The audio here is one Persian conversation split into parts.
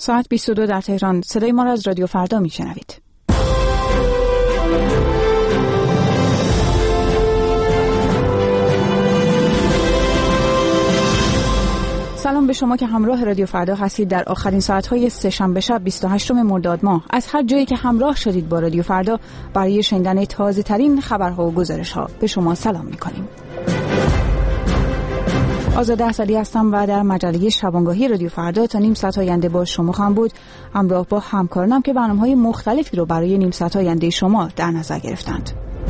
ساعت 22 در تهران. صدای ما را از رادیو فردا میشنوید. سلام به شما که همراه رادیو فردا هستید در آخرین ساعت‌های سه‌شنبه شب 28 مرداد ماه. از هر جایی که همراه شدید با رادیو فردا برای شنیدن تازه‌ترین خبرها و گزارش‌ها به شما سلام می‌کنیم. آزاده اصلی هستم و در مجله شبانگاهی رادیو فردا تا نیم ساعت آینده با شما خواهم بود، همراه با همکارانم که برنامه‌های مختلفی رو برای نیم ساعت آینده شما در نظر گرفتند.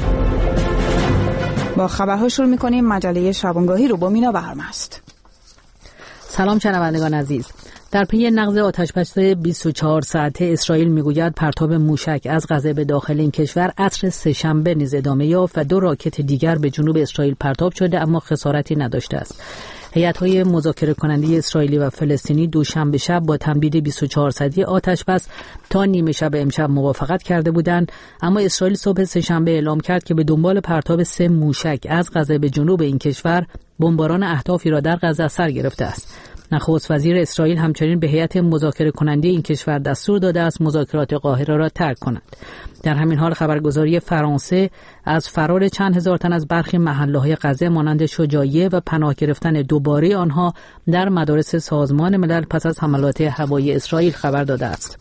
با خبرها شروع می‌کنیم. مجله شبانگاهی رو با مینا بهرمست. سلام شنوندگان عزیز. در پی نقض آتشبس 24 ساعته اسرائیل میگوید پرتاب موشک از غزه به داخل این کشور عصر سه‌شنبه نیز ادامه یافت و 2 راکت دیگر به جنوب اسرائیل پرتاب شده اما خسارتی نداشته است. هیئت‌های مذاکره کننده اسرائیلی و فلسطینی دوشنبه شب با تمدید 24 ساعته آتشبس تا نیمه شب امشب موافقت کرده بودند، اما اسرائیل صبح سه‌شنبه اعلام کرد که به دنبال پرتاب 3 موشک از غزه به جنوب این کشور بمباران اهدافی را در غزه سر گرفته است. نخست وزیر اسرائیل همچنین به هیئت مذاکره کننده این کشور دستور داده است مذاکرات قاهره را ترک کنند. در همین حال خبرگزاری فرانسه از فرار چند هزار تن از برخی محله‌های غزه مانند شجاعیه و پناه گرفتن دوباره آنها در مدارس سازمان ملل پس از حملات هوایی اسرائیل خبر داده است.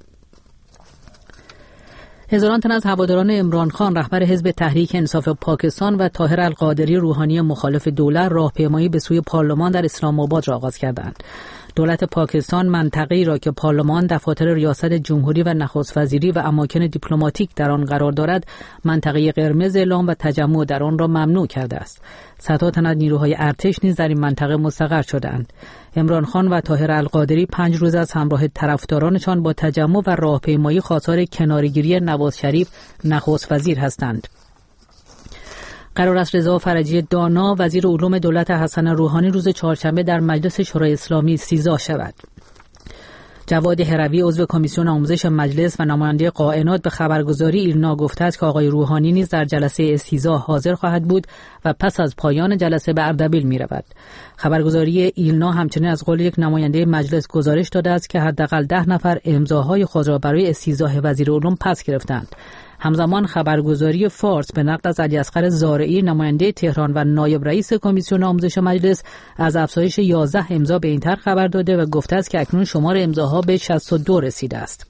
هزاران تن از هواداران عمران خان رهبر حزب تحریک انصاف پاکستان و طاهر القادری روحانی مخالف دولت راهپیمایی به سوی پارلمان در اسلام آباد را آغاز کردند. دولت پاکستان منطقه‌ای را که پارلمان، دفاتر ریاست جمهوری و نخست وزیری و اماکن دیپلماتیک در آن قرار دارد، منطقه قرمز اعلام و تجمع در آن را ممنوع کرده است. صدها تن از نیروهای ارتش نیز در این منطقه مستقر شدند. عمران خان و طاهر القادری 5 روز از همراه طرفدارانشان با تجمع و راهپیمایی خواستار کناره‌گیری نواز شریف نخست وزیر هستند. قرار است رضا فرجی دانا وزیر علوم دولت حسن روحانی روز چهارشنبه در مجلس شورای اسلامی استیضاح شود. جواد هروی عضو کمیسیون آموزش مجلس و نماینده قائنات به خبرگزاری ایلنا گفته است که آقای روحانی نیز در جلسه استیضاح حاضر خواهد بود و پس از پایان جلسه به اردبیل می رود. خبرگزاری ایلنا همچنین از قول یک نماینده مجلس گزارش داده است که حداقل 10 نفر امضاهای خود را برای استیضاح وزیر علوم پس گرفتند. همزمان خبرگزاری فارس به نقل از علیاصغر زارعی نماینده تهران و نایب رئیس کمیسیون آموزش مجلس از افزایش 11 امضا به این طرح خبر داده و گفته است که اکنون شمار امضاها به 62 رسیده است.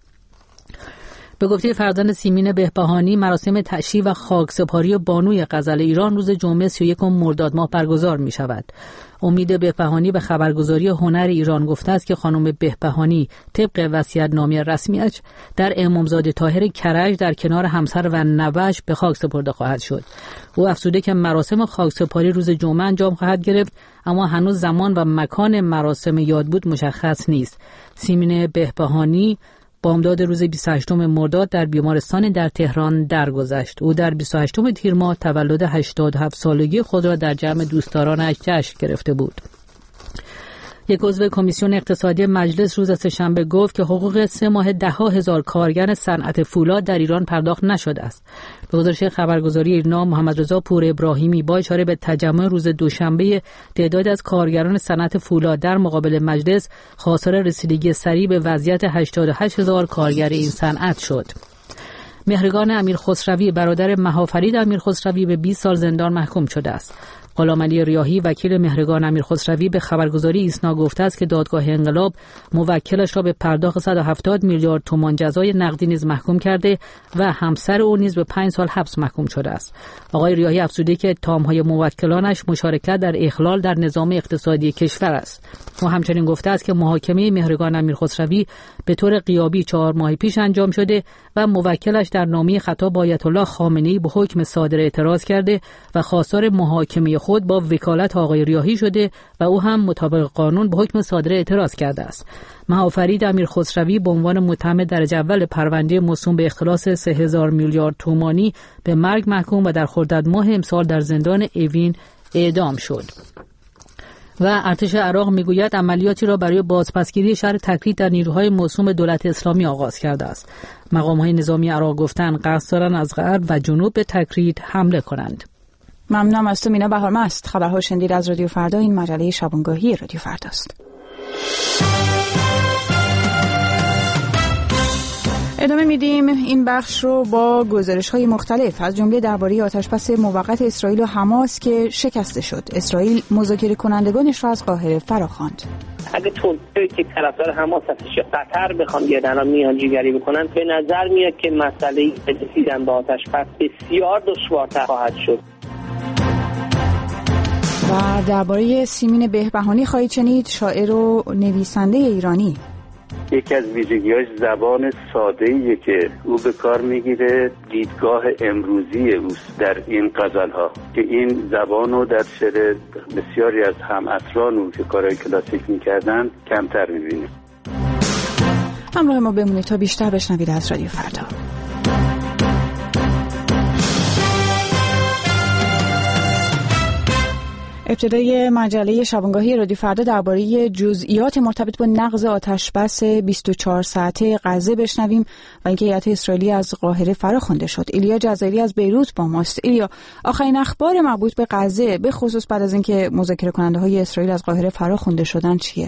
به گفته فرزند سیمین بهبهانی مراسم تشییع و خاکسپاری بانوی غزل ایران روز جمعه 31 مرداد ماه برگزار می شود. امید بهبهانی به خبرگزاری هنر ایران گفته است که خانم بهبهانی طبق وصیت‌نامه رسمیش در امامزاده طاهر کرج در کنار همسر و نوه‌اش به خاک سپرده خواهد شد. او افزوده که مراسم خاکسپاری روز جمعه انجام خواهد گرفت، اما هنوز زمان و مکان مراسم یادبود مشخص نیست. سیمین بهبهانی بامداد روز 28 مرداد در بیمارستان در تهران درگذشت. او در 28 تیر ماه تولد 87 سالگی خود را در جمع دوستدارانش جشن گرفته بود. یک عضو کمیسیون اقتصادی مجلس روز سه‌شنبه گفت که حقوق 3 ماه 10,000 کارگر صنعت فولاد در ایران پرداخت نشده است. به گزارش خبرگزاری ایرنا، محمد رضا پور ابراهیمی با اشاره به تجمع روز دوشنبه تعداد از کارگران صنعت فولاد در مقابل مجلس خواستار رسیدگی سریع به وضعیت 88,000 کارگر این صنعت شد. مهرگان امیرخسروی برادر مهافرید امیرخسروی به 20 سال زندان محکوم شده است. غلامعلی ریاحی وکیل مهرگان امیرخسروی به خبرگزاری ایسنا گفته است که دادگاه انقلاب موکلش را به پرداخت 170 میلیارد تومان جزای نقدی نیز محکوم کرده و همسر او نیز به 5 سال حبس محکوم شده است. آقای ریاحی افزوده که اتهام‌های موکلانش مشارکت در اخلال در نظام اقتصادی کشور است. او همچنین گفته است که محاکمه مهرگان امیرخسروی به طور غیابی 4 ماه پیش انجام شده و موکلش در نامه خطاب آیت الله خامنه‌ای به حکم صادر اعتراض کرده و خواستار محاکمه خود با وکالت آقای ریاحی شده و او هم مطابق قانون به حکم صادر اعتراض کرده است. مهافرید امیرخسروی به عنوان متهم درجه اول پرونده موسوم به اختلاس 3000 میلیارد تومانی به مرگ محکوم و در خرداد ماه امسال در زندان اوین اعدام شد. و ارتش عراق میگوید عملیاتی را برای بازپسگیری شهر تکریت در نیروهای موسوم دولت اسلامی آغاز کرده است. مقام‌های نظامی عراق گفتند قصد دارند از غرب و جنوب به تکریت حمله کنند. ممنونم از تو مینا بهارمست. خبرها شنیدید از رادیو فردا. این مجله شبانگاهی رادیو فرداست. ادامه میدیم این بخش رو با گزارش‌های مختلف از جمله درباره آتشبس موقت اسرائیل و حماس که شکسته شد. اسرائیل مذاکره کنندگانش را از قاهره فراخواند. اگه ترکیه که طرفدار حماس هستش یا قطر بخوان بیادن میانجیگری بکنن، به نظر میاد که مسئله رسیدن به آتشبس بسیار دشوارتر خواهد شد. و درباره سیمین بهبهانی خواهید شنید، شاعر و نویسنده ایرانی. یکی از ویژگی‌هاش زبان ساده‌ایه که او به کار میگیره، دیدگاه امروزی اوست در این غزل‌ها که این زبانو در شعر بسیاری از همعصران او که کارهای کلاسیک می‌کردن کمتر می‌بینیم. همراه ما بمونید تا بیشتر بشنوید از رادیو فردا. ابتدای مجله شبانگاهی رادیو فردا درباره جزئیات مرتبط با نقض آتشبس 24 ساعته غزه بشنویم و اینکه هیئت اسرائیلی از قاهره فراخوانده شد. ایلیا جزایری از بیروت با ماست. ایلیا، آخرین اخبار مربوط به غزه به خصوص بعد از اینکه مذاکره کننده‌های اسرائیل از قاهره فراخوانده شدن چیه؟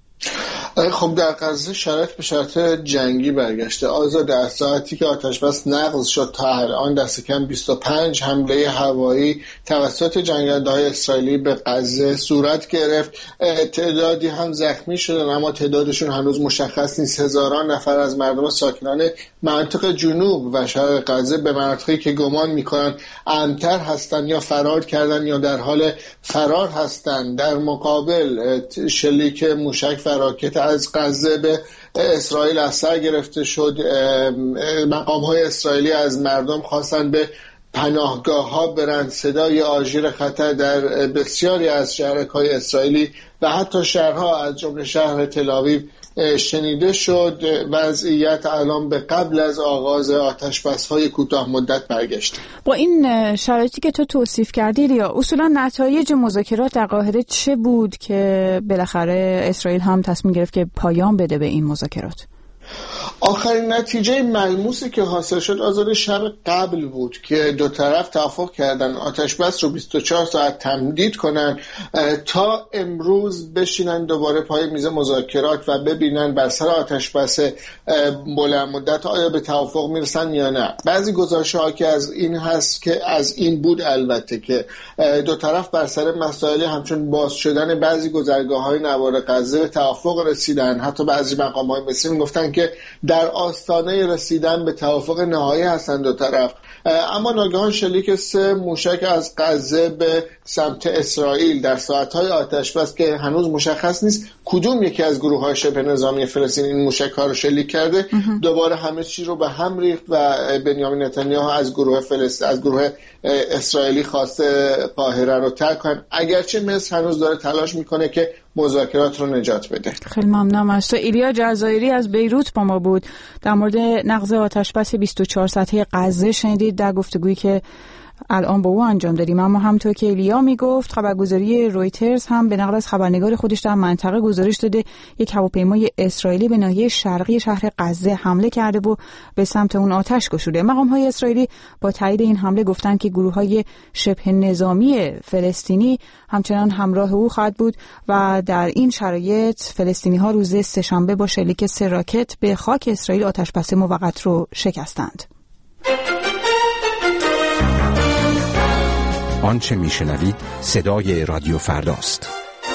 خب در غزه شرایط به شرایط جنگی برگشته. آزاد از ساعتی که آتشبس نقض شد تا الان دست کم 25 حمله هوایی توسط جنگنده‌های اسرائیلی به غزه صورت گرفت. تعدادی هم زخمی شدن اما تعدادشون هنوز مشخص نیست. هزاران نفر از مردم ساکنان مناطق جنوب و شرق غزه به مناطقی که گمان می‌کنن امن‌تر هستن یا فرار کردن یا در حال فرار هستن در مقابل شلیک موشک و راکت از غزه به اسرائیل اثر گرفته شد. مقام‌های اسرائیلی از مردم خواستن به پناهگاه‌ها برند. صدای آژیر خطر در بسیاری از شهرهای اسرائیلی و حتی شهرها از جمله شهر تل‌آویو شنیده شد. وضعیت الان به قبل از آغاز آتشبس‌های کوتاه مدت برگشت. با این شرایطی که تو توصیف کردی، یا اصولا نتایج مذاکرات در قاهره چه بود که بالاخره اسرائیل هم تصمیم گرفت که پایان بده به این مذاکرات؟ آخرین نتیجه ملموسی که حاصل شد آزاد شب قبل بود که دو طرف توافق کردن آتشبس رو 24 ساعت تمدید کنن تا امروز بشینن دوباره پای میز مذاکرات و ببینن بر سر آتشبس بلند مدت آیا به توافق میرسن یا نه. بعضی گزارش‌ها که از این هست که از این بود البته که دو طرف بر سر مسائل همچون باز شدن بعضی گذرگاه‌های نوار غزه به توافق رسیدن. حتی بعضی مقام‌های مصری میگفتن که در آستانه رسیدن به توافق نهایی هستند دو طرف. اما ناگهان شلیک 3 موشک از غزه به سمت اسرائیل در ساعت‌های آتشبس که هنوز مشخص نیست کدوم یکی از گروه‌های شبه نظامی فلسطین این موشک‌ها رو شلیک کرده، دوباره همه چی رو به هم ریخت و بنیامین نتانیاهو از گروه اسرائیلی خواسته قاهره رو ترک کنن، اگرچه مصر هنوز داره تلاش میکنه که مذاکرات رو نجات بده. خیلی ممنونم از تو. ایلیا جزایری از بیروت با ما بود. در مورد نقض آتشبس 24 ساعته غزه شنیدید در گفتگویی که الان با او انجام دادیم. اما همونطور که ایلیا میگفت خبرگزاری رویترز هم به نقل از خبرنگار خودش در منطقه گزارش داده یک هواپیمای اسرائیلی به ناحیه شرقی شهر غزه حمله کرده و به سمت اون آتش گشوده. مقام‌های اسرائیلی با تایید این حمله گفتند که گروه‌های شبه نظامی فلسطینی همچنان همراه او خواهد بود و در این شرایط فلسطینی‌ها روز سه‌شنبه با شلیک 3 راکت به خاک اسرائیل آتشبس موقت رو شکستند. آنچه میشنوید صدای رادیو فرداست.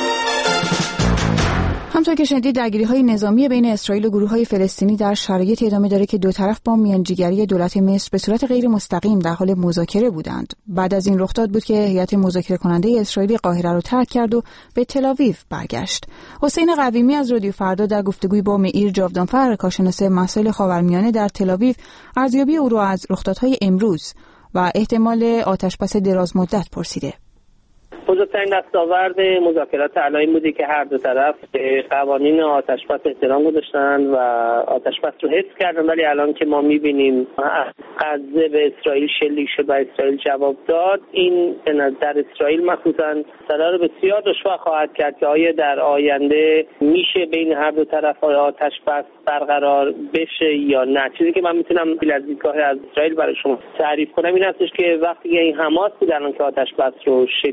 همونطور که شنیدید درگیری‌های نظامی بین اسرائیل و گروه‌های فلسطینی در شرایط ادامه داره که دو طرف با میانجیگری دولت مصر به صورت غیر مستقیم در حال مذاکره بودند. بعد از این رخداد بود که هیئت مذاکره کننده اسرائیلی قاهره رو ترک کرد و به تل‌آویو برگشت. حسین قویمی از رادیو فردا در گفتگوی با معیر جاودانفر کارشناس مسائل خاورمیانه در تل‌آویو ارزیابی او را از رخدادهای امروز و احتمال آتشبس دراز مدت پرسیده. بزرگترین دستاورد مذاکرات الان بوده که هر دو طرف به قوانین آتشبس احترام گذاشتن و آتشبس رو حفظ کردن، ولی الان که ما می‌بینیم غزه به اسرائیل شلیک شد و اسرائیل جواب داد، این به نظر اسرائیل مخصوصاً سرا رو بسیار دشوار خواهد کرد که آیا در آینده میشه بین هر دو طرف آتشبس برقرار بشه یا نه. چیزی که من میتونم از دیدگاه از اسرائیل برای شما تعریف کنم این هستش که وقتی این حماس بود الان که آتشبس رو شکست،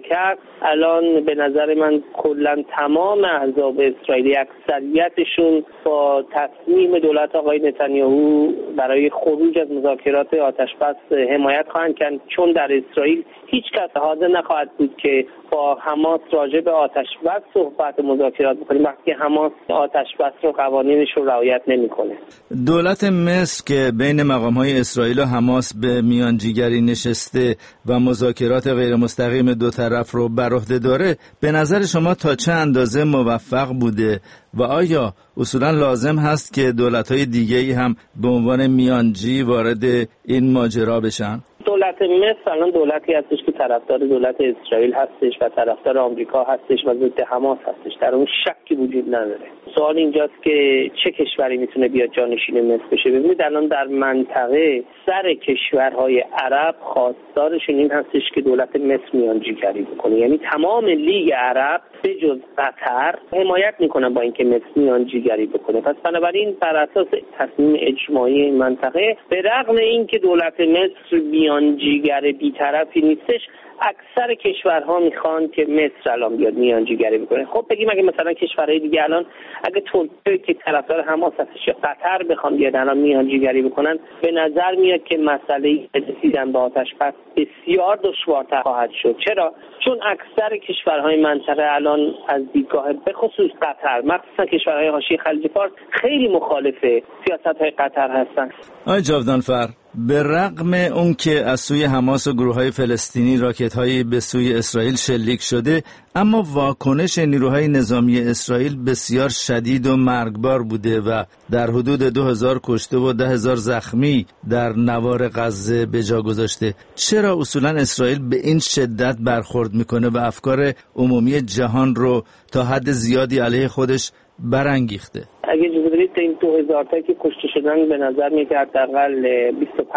الان به نظر من کلا تمام احزاب اسرائیلی اکثریتشون با تصمیم دولت آقای نتانیاهو برای خروج از مذاکرات آتشبس حمایت خواهند کرد، چون در اسرائیل هیچ کس حاضر نخواهد بود که با حماس راجع به آتشبس صحبت مذاکرات بکنیم وقتی حماس آتشبس رو قوانینش رو رعایت نمیکنه. دولت مصر که بین مقام‌های اسرائیل و حماس به میانجیگری نشسته و مذاکرات غیر مستقیم دو طرف رو بر عهده داره، به نظر شما تا چه اندازه موفق بوده و آیا اصولا لازم هست که دولت‌های دیگه‌ای هم به عنوان میانجی وارد این ماجرا بشن؟ دولت مصر الان دولتی هستش که طرفدار دولت اسرائیل هستش و طرفدار آمریکا هستش و ضد حماس هستش، در اون شکی وجود نداره. سوال اینجاست که چه کشوری میتونه بیاد جانشین مصر بشه. ببینید الان در منطقه سر کشورهای عرب خواستارشون این هستش که دولت مصر میانجیگری بکنه، یعنی تمام لیگ عرب به جز قطر حمایت میکنن با اینکه مصر میانجیگری بکنه. پس بنابراین بر اساس تصمیم اجماعی منطقه به رغم اینکه دولت مصر میانجیگر بی‌طرفی نیستش، اکثر کشورها میخوان که مصر الان بیاد میانجیگری بکنه. خب بگیم اگه مثلا کشورهای دیگه الان اگه ترکیه که طرفدار حماس هستش یا قطر بخوام بیاد الان میانجیگری بکنن، به نظر میاد که مسئله رسیدن به آتشبس بسیار دشوارتر خواهد شد. چرا؟ چون اکثر کشورهای منطقه الان از دیدگاه به خصوص قطر، مخصوصا کشورهای حاشیه خلیج فارس، خیلی مخالف سیاست‌های قطر هستن. آقای جاودانفر، به رغم اون که از سوی حماس و گروه‌های فلسطینی راکت‌هایی به سوی اسرائیل شلیک شده، اما واکنش نیروهای نظامی اسرائیل بسیار شدید و مرگبار بوده و در حدود 2000 کشته و 10,000 زخمی در نوار غزه به جا گذاشته. چرا اصولا اسرائیل به این شدت برخورد میکنه و افکار عمومی جهان رو تا حد زیادی علیه خودش برانگیخته؟ اگه اجازه بدید این 2000 تایی که کشته شدن به نظر میاد حداقل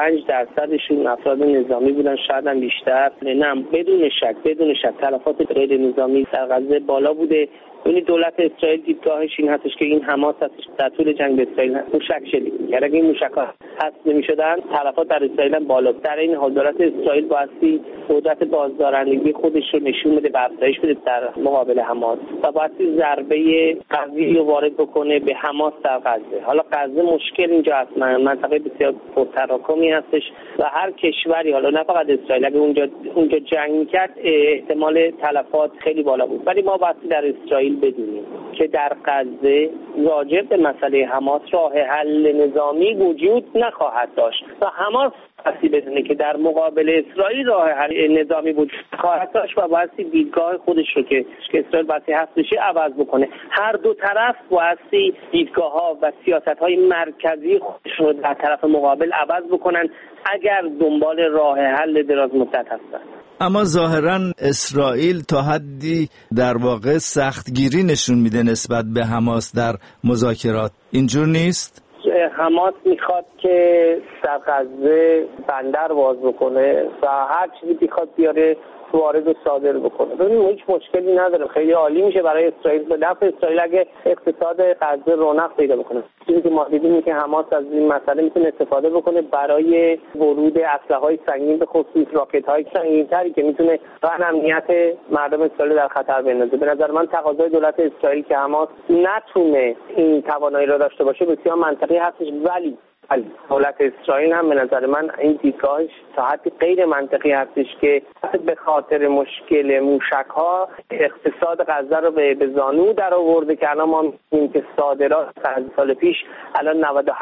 25% افراد نظامی بودن، شاید هم بیشتر. نه، بدون شک تلفات غیر نظامی در غزه بالا بوده. یعنی دولت اسرائیل دیدگاهش این هستش که این حماس هستش در طول جنگ به اسرائیل موشک شلیک می‌کرد. اگه این موشک‌ها حذف نمی‌شدن تلفات در اسرائیل هم بالا. در این حال دولت اسرائیل بایستی قدرت بازدارندگی خودش رو نشون بده، افزایش بده در مقابل حماس و بایستی ضربه قوی رو وارد بکنه به حماس در غزه. حالا غزه مشکل اینجا هست، منطقه بسیار پرتراکمی هستش و هر کشوری، حالا نه فقط اسرائیل، اگه اونجا جنگ می‌کرد احتمال تلفات خیلی بالا بود. ولی ما بایستی در اسرائیل بدونیم که در غزه راجع به مسئله حماس راه حل نظامی وجود نخواهد داشت و حماس بایستی بدونه که در مقابل اسرائیل راه حل نظامی وجود خواهد داشت و بایستی دیدگاه خودش رو که اسرائیل بایستی هست بشه عوض بکنه. هر دو طرف بایستی دیدگاه‌ها و سیاست‌های مرکزی خودش رو در طرف مقابل عوض بکنن اگر دنبال راه حل دراز مدت هستن. اما ظاهراً اسرائیل تا حدی در واقع سختگیری نشون میده نسبت به حماس در مذاکرات. اینجور نیست؟ حماس میخواد که در غزه بندر باز بکنه و هر چیزی بخواد بیاره وارد و صادر بکنه. ببینید هیچ مشکلی نداره، خیلی عالی میشه برای اسرائیل، به نفع اسرائیل اگه اقتصاد غزه رونق پیدا بکنه. چیزی که ما دیدیم که حماس از این مسئله میتونه استفاده بکنه برای ورود اسلحه‌های سنگین، به خصوص راکت‌های سنگین‌تری که میتونه غن امنیت مردم اسرائیل در خطر بندازه. به نظر من تقاضای دولت اسرائیل که حماس نتونه این توانایی را داشته باشه بسیار منطقی هستش، ولی دولت اسرائیل هم به نظر من این دیدگاهش تا حدی غیر منطقی هستش که به خاطر مشکل موشک‌ها اقتصاد غزه رو به زانو در آورده که الان ما می‌بینیم که صادرات از سال پیش الان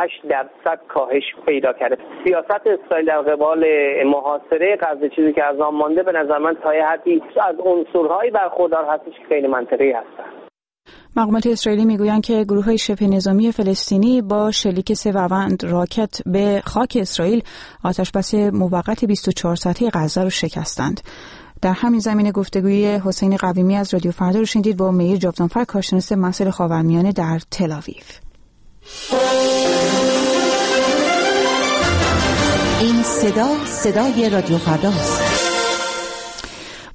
98% کاهش پیدا کرده. سیاست اسرائیل در قبال محاصره غزه، چیزی که از آن مانده، به نظر من تا حدی از عنصرهایی برخوردار هستش که خیلی منطقی هستن. مقامات اسرائیلی میگویند که گروه‌های شبه نظامی فلسطینی با شلیک 3 ووند راکت به خاک اسرائیل آتشبس موقت 24 ساعته غزه را شکستند. در همین زمینه گفتگوی حسین قویمی از رادیو فردا رو شنیدید با میر جاودانفر، کارشناس مسائل خاورمیانه در تل آویو. این صدای رادیو فرداست.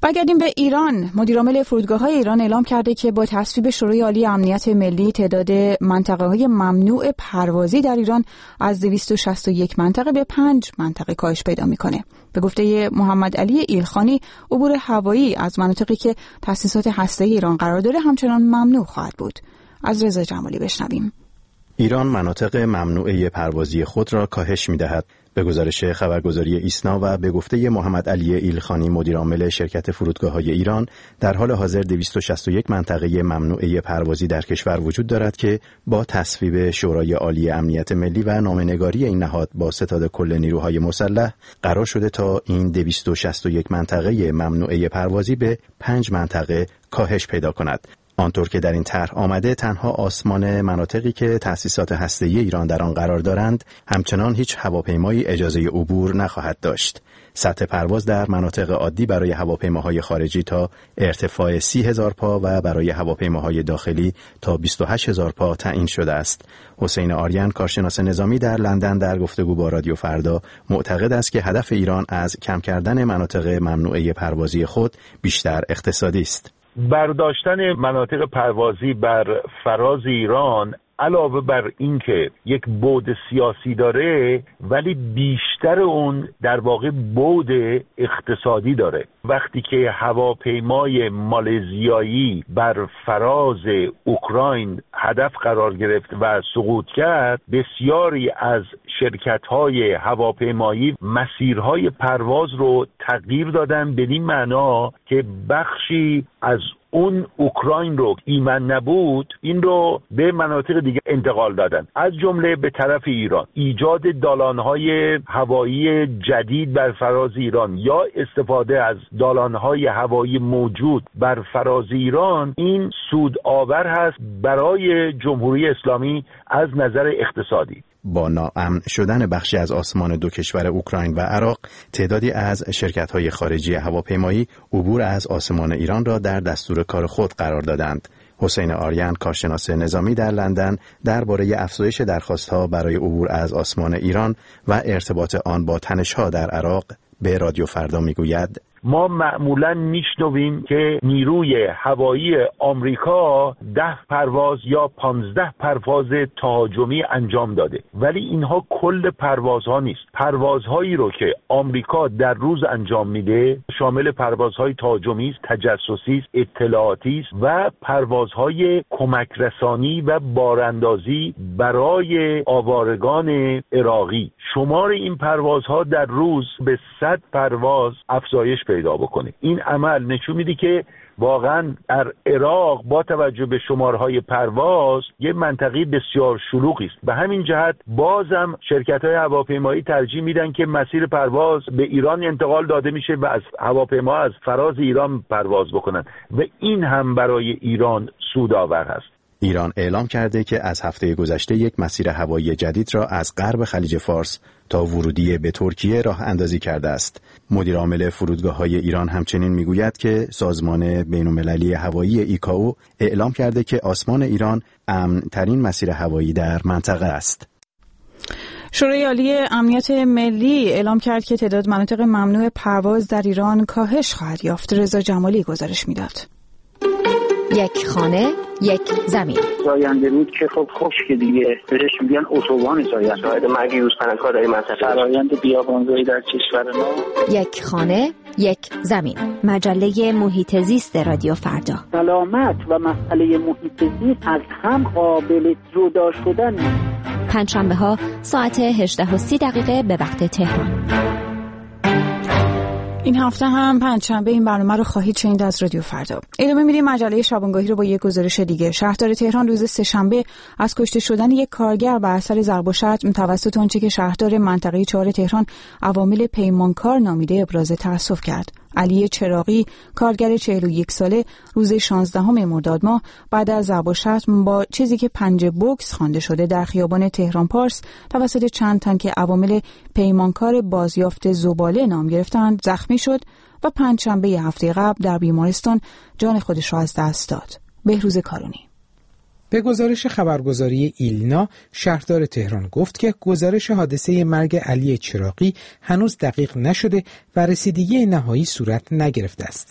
برگردیم به ایران. مدیرعامل فرودگاه‌های ایران اعلام کرده که با تصویب شورای عالی امنیت ملی تعداد منطقه‌های ممنوع پروازی در ایران از 261 منطقه به 5 منطقه کاهش پیدا می‌کنه. به گفته محمد علی ایلخانی، عبور هوایی از مناطقی که تأسیسات هسته‌ای ایران قرار داره همچنان ممنوع خواهد بود. از رضا جمالی بشنویم. ایران مناطق ممنوعه پروازی خود را کاهش می‌دهد. به گزارش خبرگزاری ایسنا و به گفته محمد علی ایلخانی مدیرعامل شرکت فرودگاه‌های ایران، در حال حاضر 261 منطقه ممنوعه پروازی در کشور وجود دارد که با تصویب شورای عالی امنیت ملی و نامه‌نگاری این نهاد با ستاد کل نیروهای مسلح قرار شده تا این 261 منطقه ممنوعه پروازی به 5 منطقه کاهش پیدا کند. آنطور که در این طرح آمده، تنها آسمان مناطقی که تأسیسات هسته‌ای ایران در آن قرار دارند همچنان هیچ هواپیمایی اجازه عبور نخواهد داشت. سطح پرواز در مناطق عادی برای هواپیماهای خارجی تا ارتفاع 30,000 پا و برای هواپیماهای داخلی تا 28,000 پا تعیین شده است. حسین آریان، کارشناس نظامی در لندن، در گفتگو با رادیو فردا معتقد است که هدف ایران از کم کردن مناطق ممنوعه پروازی خود بیشتر اقتصادی است. برداشتن مناطق پروازی بر فراز ایران علاوه بر اینکه یک بعد سیاسی داره، ولی بیشتر اون در واقع بعد اقتصادی داره. وقتی که هواپیمای مالزیایی بر فراز اوکراین هدف قرار گرفت و سقوط کرد، بسیاری از شرکت‌های هواپیمایی مسیرهای پرواز رو تغییر دادن، بدین معنا که بخشی از اون اوکراین رو ایمن نبود، این رو به مناطق دیگه انتقال دادن، از جمله به طرف ایران. ایجاد دالان‌های هوایی جدید بر فراز ایران یا استفاده از دالان‌های هوایی موجود بر فراز ایران، این سودآور هست برای جمهوری اسلامی از نظر اقتصادی. با ناامن شدن بخشی از آسمان دو کشور اوکراین و عراق، تعدادی از شرکت‌های خارجی هواپیمایی عبور از آسمان ایران را در دستور کار خود قرار دادند. حسین آریان، کارشناس نظامی در لندن، درباره افزایش درخواست‌ها برای عبور از آسمان ایران و ارتباط آن با تنش‌ها در عراق به رادیو فردا میگوید: ما معمولاً میشنویم که نیروی هوایی آمریکا 10 پرواز یا 15 پرواز تهاجمی انجام داده، ولی اینها کل پروازها نیست. پروازهایی رو که آمریکا در روز انجام میده شامل پروازهای تهاجمی است، تجسسی است، اطلاعاتی است و پروازهای کمک رسانی و باراندازی برای آوارگان عراقی. شمار این پروازها در روز به 100 پرواز افزایش پیدا بکنه. این عمل نشون میده که واقعا در عراق با توجه به شمارهای پرواز یه منطقه بسیار شلوغی است. به همین جهت بازم شرکت‌های هواپیمایی ترجیح میدن که مسیر پرواز به ایران انتقال داده میشه و از هواپیما از فراز ایران پرواز بکنن و این هم برای ایران سودآور هست. ایران اعلام کرده که از هفته گذشته یک مسیر هوایی جدید را از غرب خلیج فارس تا ورودی به ترکیه راه اندازی کرده است. مدیرعامل فرودگاه‌های ایران همچنین میگوید که سازمان بین‌المللی هوایی ایکائو اعلام کرده که آسمان ایران امن‌ترین مسیر هوایی در منطقه است. شورای عالی امنیت ملی اعلام کرد که تعداد مناطق ممنوع پرواز در ایران کاهش خواهد یافت. رضا جمالی گزارش میداد. یک خانه، یک زمین. زاینده رود که خب خشک دیگه، بهش میگن اتوبان زاینده. شاهد مرگ یوز پناهگاه در این منطقه. فرآیند بیابانزایی در کشور ما. یک خانه، یک زمین. مجله محیط زیست رادیو فردا. سلامت و مسئله محیط زیست از هم قابل جدا شدن نیست. پنجشنبه‌ها ساعت 18:30 به وقت تهران. این هفته هم پنجشنبه این برنامه رو خواهید شنید از رادیو فردا. ادامه میدیم مجله شبانگاهی رو با یک گزارش دیگه. شهردار تهران روز سه‌شنبه از کشته شدن یک کارگر بر اثر ضرب و شتم توسط آنچه که شهردار منطقه 4 تهران عوامل پیمانکار نامیده ابراز تأسف کرد. علی چراغی، کارگر 41 ساله، روز 16 مرداد ماه بعد از ضرب و شتم با چیزی که پنجه بوکس خوانده شده در خیابان تهران پارس توسط چند تن که عوامل پیمانکار بازیافت زباله نام گرفتند زخمی شد و پنجشنبه هفته قبل در بیمارستان جان خودش را از دست داد. بهروز کارونی. به گزارش خبرگزاری ایلنا، شهردار تهران گفت که گزارش حادثه مرگ علی چراغی هنوز دقیق نشده و رسیدگی نهایی صورت نگرفته است.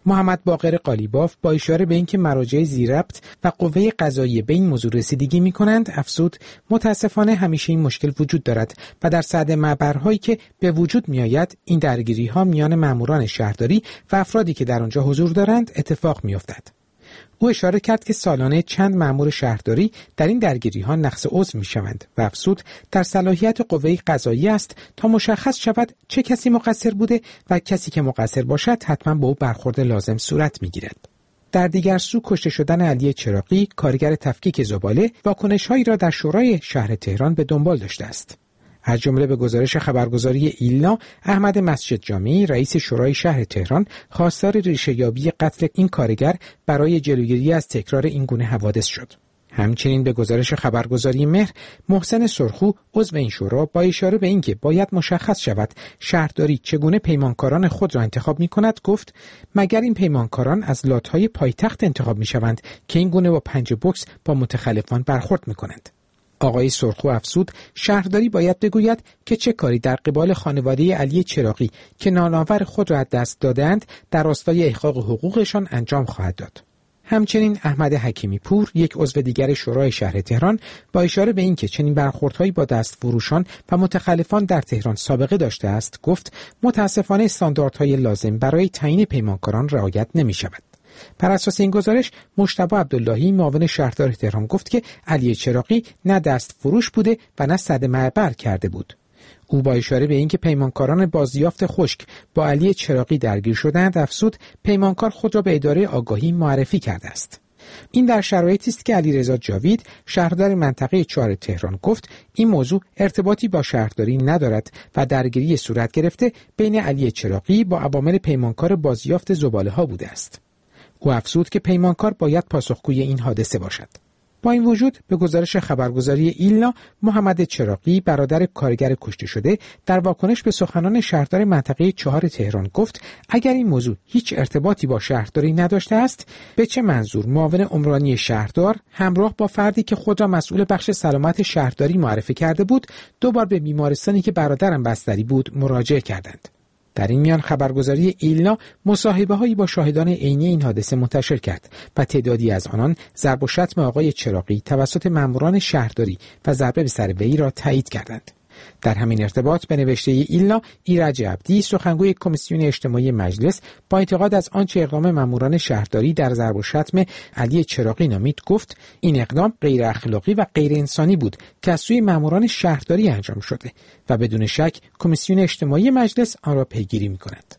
محمد باقر قالیباف با اشاره به اینکه مراجع ذی‌ربط و قوه قضاییه به این موضوع رسیدگی می‌کنند افزود متاسفانه همیشه این مشکل وجود دارد و در سد معبرهایی که به وجود میآید این درگیری‌ها میان ماموران شهرداری و افرادی که در آنجا حضور دارند اتفاق می‌افتد. او اشاره کرد که سالانه چند مأمور شهرداری در این درگیری‌ها نقض عضو می‌شوند و افزود در صلاحیت قوه قضاییه است تا مشخص شود چه کسی مقصر بوده و کسی که مقصر باشد حتما با او برخورد لازم صورت می‌گیرد. در دیگر سو کشته شدن علی چراغی کارگر تفکیک زباله واکنش‌هایی را در شورای شهر تهران به دنبال داشته است. از جمله به گزارش خبرگزاری ایلنا، احمد مسجد جامی رئیس شورای شهر تهران خواستار ریشه‌یابی قتل این کارگر برای جلوگیری از تکرار این گونه حوادث شد. همچنین به گزارش خبرگزاری مهر، محسن سرخو عضو این شورا با اشاره به اینکه باید مشخص شود شهرداری چگونه پیمانکاران خود را انتخاب می‌کند گفت مگر این پیمانکاران از لات‌های پایتخت انتخاب می‌شوند که این گونه با پنج بوکس با متخلفان برخورد می‌کنند. آقای سرخو افزود شهرداری باید بگوید که چه کاری در قبال خانواده علی چراغی که نانآور خود را از دست دادند در راستای احقاق حقوقشان انجام خواهد داد. همچنین احمد حکیمی پور یک عضو دیگر شورای شهر تهران با اشاره به اینکه چنین برخوردهایی با دستفروشان و متخلفان در تهران سابقه داشته است گفت متاسفانه استانداردهای لازم برای تعیین پیمانکاران رعایت نمی‌شود. بر اساس این گزارش مجتبی عبداللهی معاون شهردار تهران گفت که علی چراغی نه دست فروش بوده و نه سد معبر کرده بود. او با اشاره به اینکه پیمانکاران بازیافت خشک با علی چراغی درگیر شدند افزود پیمانکار خود را به اداره آگاهی معرفی کرده است. این در شرایطی است که علیرضا جاوید شهردار منطقه 4 تهران گفت این موضوع ارتباطی با شهرداری ندارد و درگیری صورت گرفته بین علی چراغی با عوامل پیمانکار بازیافت زباله‌ها بوده است. او افزود که پیمانکار باید پاسخگوی این حادثه باشد. با این وجود به گزارش خبرگزاری ایلنا، محمد چراغی برادر کارگر کشته شده در واکنش به سخنان شهردار منطقه 4 تهران گفت اگر این موضوع هیچ ارتباطی با شهرداری نداشته است به چه منظور معاون عمرانی شهردار همراه با فردی که خود را مسئول بخش سلامت شهرداری معرفی کرده بود دوبار به بیمارستانی که برادرم بستری بود مراجعه کردند. در این میان خبرگزاری ایلنا مصاحبه‌هایی با شاهدان عینی این حادثه منتشر کرد و تعدادی از آنان ضرب و شتم آقای چراغی توسط ماموران شهرداری و ضربه به سر وی را تایید کردند. در همین ارتباط به نوشته ایلنا، ایرج عبدی سخنگوی کمیسیون اجتماعی مجلس با اعتقاد از آنچه اقدام ماموران شهرداری در ضرب و شتم علی چراغی نامید گفت این اقدام غیر اخلاقی و غیر انسانی بود که از سوی ماموران شهرداری انجام شده و بدون شک کمیسیون اجتماعی مجلس آن را پیگیری می‌کند.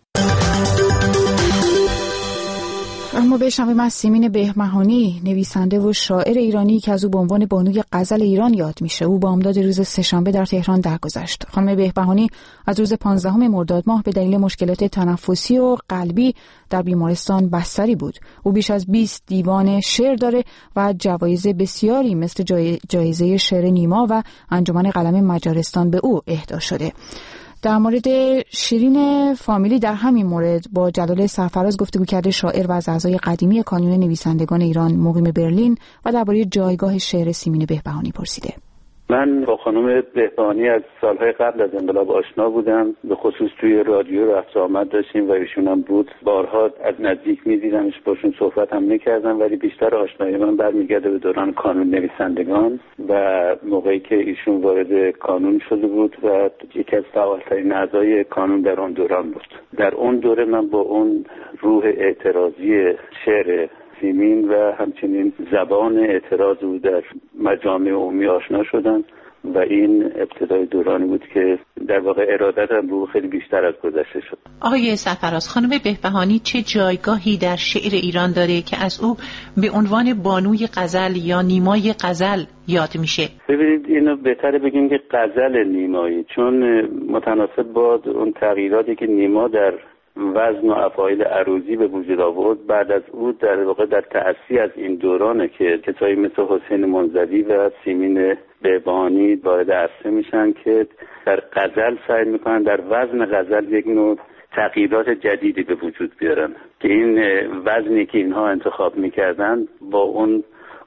اما بشنویم از سیمین بهبهانی، نویسنده و شاعر ایرانی که از او به عنوان بانوی غزل ایران یاد میشه. او بامداد روز سه‌شنبه در تهران درگذشت. خانم بهبهانی از روز 15 مرداد ماه به دلیل مشکلات تنفسی و قلبی در بیمارستان بستری بود. او بیش از 20 دیوان شعر داره و جوایز بسیاری مثل جایزه شعر نیما و انجمن قلم مجارستان به او اهدا شده. در مورد شیرین فامیلی در همین مورد با جلال سرفراز گفتگو کرده، شاعر و از اعضای قدیمی کانون نویسندگان ایران مقیم برلین، و درباره جایگاه شعر سیمین بهبهانی پرسیده. من با خانم بهبهانی از سالهای قبل از انقلاب آشنا بودم، به خصوص توی رادیو رفت آمد داشتیم و ایشون هم بود. بارها از نزدیک می‌دیدمش، باشون صحبت هم می‌کردم، ولی بیشتر آشنایی من برمیگرده به دوران کانون نویسندگان و موقعی که ایشون وارد کانون شده بود و یکی از فعال‌ترین اعضای کانون در اون دوران بود. در اون دوره من با اون روح اعتراضی شعر سیمین و همچنین زبان اعتراض او در مجامع عمومی آشنا شدم و این ابتدای دورانی بود که در واقع ارادتم رو خیلی بیشتر از گذشته شد. آقای سرفراز، خانم بهبهانی چه جایگاهی در شعر ایران داره که از او به عنوان بانوی غزل یا نیمای غزل یاد میشه؟ ببینید، اینو بهتره بگیم که غزل نیمایی، چون متناسب با اون تغییراتی که نیما در وزن و افعال عروضی به وجود آورد، بعد از او در واقع در تأسی از این دورانه که کسایی مثل حسین منزوی و سیمین بهبهانی وارد عرصه میشن که در غزل سعی میکنن در وزن غزل یک نوع تغییرات جدیدی به وجود بیارن که این وزنی که اینها انتخاب میکردن با اون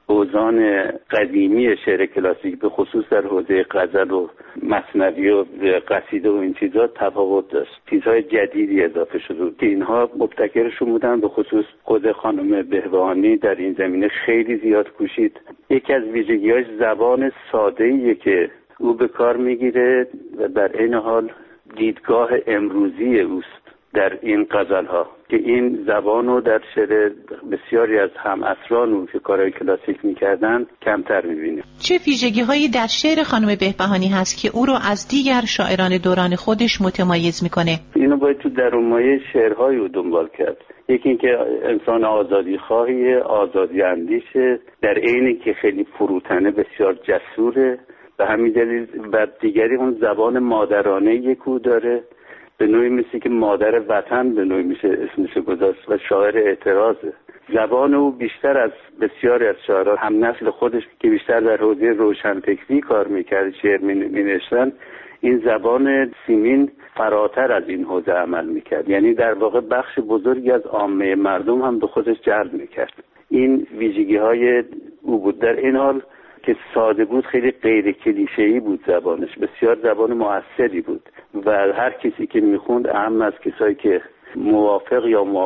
اوزان قدیمی شعر کلاسیک به خصوص در حوزه غزل و مثنوی و قصیده و این چیزا تفاوت داشت. چیزهای جدیدی اضافه شده که اینها مبتکرشون بودن. به خصوص خود خانم بهبهانی در این زمینه خیلی زیاد کوشید. یکی از ویژگی‌هاش زبان ساده‌ایه که او به کار میگیره و در این حال دیدگاه امروزی اوست در این غزل‌ها که این زبان رو در شعر بسیاری از همعصران او که کارهای کلاسیک می‌کردن کمتر می‌بینیم. چه ویژگی‌هایی در شعر خانم بهبهانی هست که او رو از دیگر شاعران دوران خودش متمایز می‌کنه؟ اینو باید تو درونمایه شعرهای او دنبال کرد. یکی اینکه انسان آزادی خواهیه، آزادی اندیشه، در عینی که خیلی فروتنه، بسیار جسوره. به همین دلیل و دیگری اون زبان مادرانه یکو داره، به نوعی مثل که مادر وطن به نوعی میشه اسمش گذاشت و شاعر اعتراضه. زبان او بیشتر از بسیاری از شاعران هم نسل خودش که بیشتر در حوزه روشنفکری کار میکرد، شعر مینوشتن، این زبان سیمین فراتر از این حوزه عمل میکرد. یعنی در واقع بخش بزرگی از عامه مردم هم به خودش جلب میکرد. این ویژگی های او بود. در این حال که ساده بود، خیلی غیر کلیشه‌ای بود زبانش، بسیار زبان مؤثری بود و هر کسی که میخوند، اهم از کسایی که موافق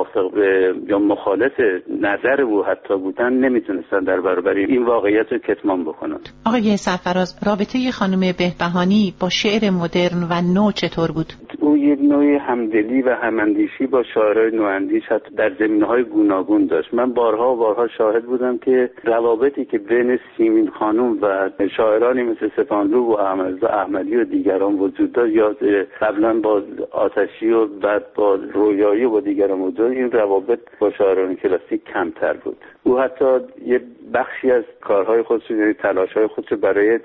یا مخالف نظر او حتی بودن، نمیتونستن در برابر این واقعیت رو کتمان بکنن. آقای سرفراز، رابطه خانم بهبهانی با شعر مدرن و نو چطور بود؟ او یک نوع همدلی و هماندیشی با شاعرای نواندیش حتی در زمینه‌های گوناگون داشت. من بارها شاهد بودم که روابطی که بین سیمین خانم و شاعرانی مثل سپاندلو و احمدی و دیگران وجود داشت، یا قبلا با آتشی و بعد با رویایی و با دیگران وجود، این روابط با شاعران کلاسیک کمتر بود. او حتی یه بخشی از کارهای خودش، یعنی تلاش‌های خودش برای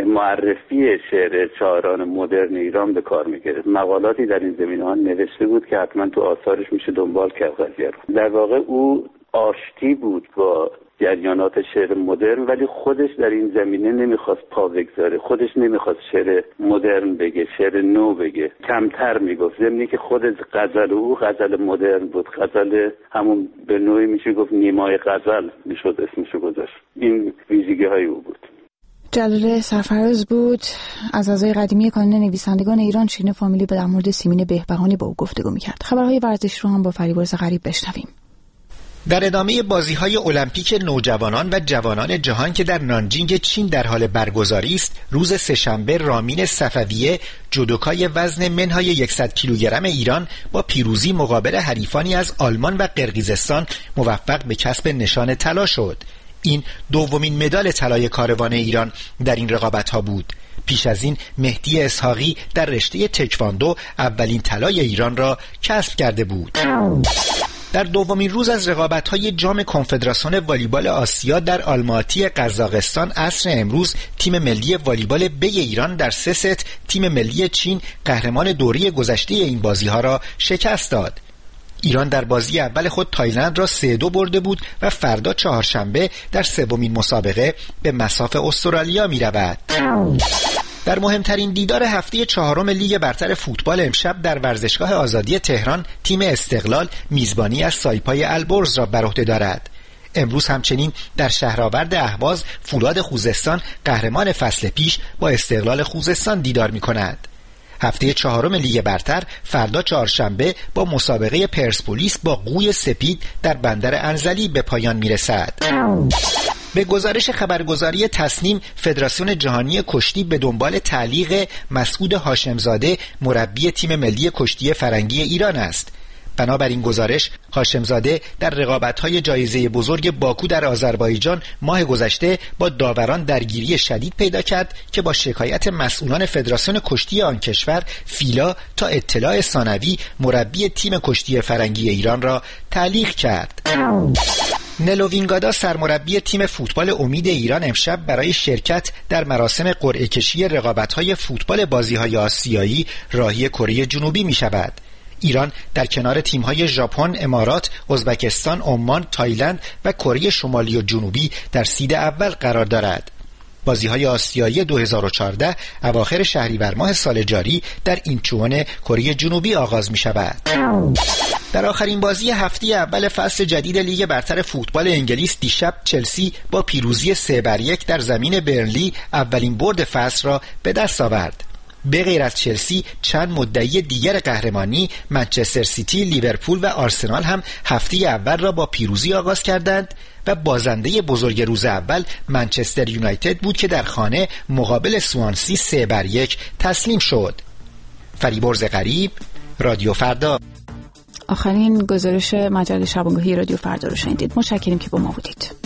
معرفی شعر شاعران مدرن ایران به کار می‌گرفت. مقالاتی در این زمینه‌ها نوشته بود که حتما تو آثارش میشه دنبال کرد قضیه رو. در واقع او آشتی بود با جریانات شعر مدرن، ولی خودش در این زمینه نمیخواست پا بگذاره. خودش نمیخواست شعر مدرن بگه، شعر نو بگه. کمتر میگفت. ضمنی که خود غزل او غزل مدرن بود. غزل همون به نوعی میشه گفت نیمای غزل میشد اسمشو گذاشت. این ویژگی‌های او بود. جلال سرفراز بود از اعضای قدیمی کانون نویسندگان ایران. شیرین فامیلی در مورد سیمین بهبهانی با او گفتگو می‌کرد. خبرهای ورزش رو هم با فریبرز غریب بشنویم. در ادامه بازی‌های المپیک نوجوانان و جوانان جهان که در نانجینگ چین در حال برگزاری است، روز سه‌شنبه رامین صفویه، جودوکای وزن منهای 100 کیلوگرم ایران، با پیروزی مقابل حریفانی از آلمان و قرقیزستان موفق به کسب نشان طلا شد. این دومین مدال طلای کاروان ایران در این رقابت‌ها بود. پیش از این مهدی اسحاقی در رشته تکواندو اولین طلای ایران را کسب کرده بود. در دومین روز از رقابت‌های جام کنفدراسیون والیبال آسیا در آلماتی قزاقستان عصر امروز، تیم ملی والیبال بی ایران در 3 ست تیم ملی چین قهرمان دوره گذشته این بازی‌ها را شکست داد. ایران در بازی اول خود تایلند را 3-2 برده بود و فردا چهارشنبه در سومین مسابقه به مصاف استرالیا می رود. در مهمترین دیدار هفته 4 لیگ برتر فوتبال امشب در ورزشگاه آزادی تهران، تیم استقلال میزبانی از سایپای البرز را بر عهده دارد. امروز همچنین در شهرآورد اهواز فولاد خوزستان قهرمان فصل پیش با استقلال خوزستان دیدار می کند. هفته 4 لیگ برتر فردا چهارشنبه با مسابقه پرسپولیس با قوی سپید در بندر انزلی به پایان میرسد. به گزارش خبرگزاری تصنیم، فدراسیون جهانی کشتی به دنبال تعلیق مسعود هاشمزاده مربی تیم ملی کشتی فرنگی ایران است. بنابراین گزارش، هاشمزاده در رقابت‌های جایزه بزرگ باکو در آذربایجان ماه گذشته با داوران درگیری شدید پیدا کرد که با شکایت مسئولان فدراسیون کشتی آن کشور، فیلا تا اطلاع ثانوی مربی تیم کشتی فرنگی ایران را تعلیق کرد. نلو وینگادا سرمربی تیم فوتبال امید ایران امشب برای شرکت در مراسم قرعه کشی رقابت‌های فوتبال بازی‌های آسیایی راهی کره جنوبی می‌شود. ایران در کنار تیم‌های ژاپن، امارات، ازبکستان، عمان، تایلند و کره شمالی و جنوبی در سید اول قرار دارد. بازی‌های آسیایی 2014 اواخر شهریور ماه سال جاری در اینچوان کره جنوبی آغاز می‌شود. در آخرین بازی هفته اول فصل جدید لیگ برتر فوتبال انگلیس دیشب چلسی با پیروزی 3-1 در زمین برنلی اولین برد فصل را به دست آورد. به غیر از چلسی چند مدعی دیگر قهرمانی منچستر سیتی، لیورپول و آرسنال هم هفته اول را با پیروزی آغاز کردند و بازنده بزرگ روز اول منچستر یونایتد بود که در خانه مقابل سوانسی 3-1 تسلیم شد. فریبرز غریب، رادیو فردا. آخرین گزارش مجله شبانگاهی رادیو فردا رو شنیدید. متشکریم که با ما بودید.